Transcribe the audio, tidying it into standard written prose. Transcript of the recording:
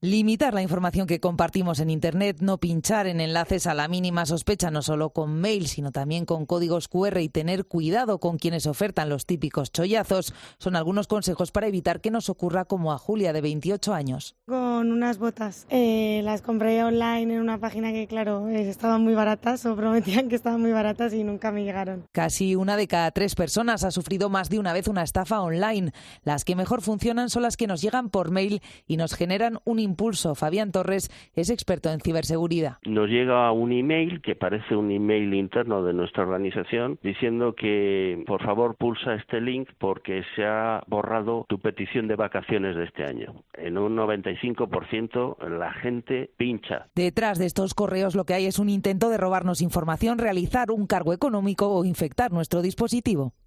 Limitar la información que compartimos en Internet, no pinchar en enlaces a la mínima sospecha, no solo con mail, sino también con códigos QR y tener cuidado con quienes ofertan los típicos chollazos, son algunos consejos para evitar que nos ocurra como a Julia, de 28 años. Con unas botas, las compré online en una página que, claro, estaban muy baratas o prometían que estaban muy baratas y nunca me llegaron. Casi 1 de cada 3 personas ha sufrido más de una vez una estafa online. Las que mejor funcionan son las que nos llegan por mail y nos generan un impulso. Fabián Torres es experto en ciberseguridad. Nos llega un email que parece un email interno de nuestra organización diciendo que por favor pulsa este link porque se ha borrado tu petición de vacaciones de este año. En un 95% la gente pincha. Detrás de estos correos lo que hay es un intento de robarnos información, realizar un cargo económico o infectar nuestro dispositivo.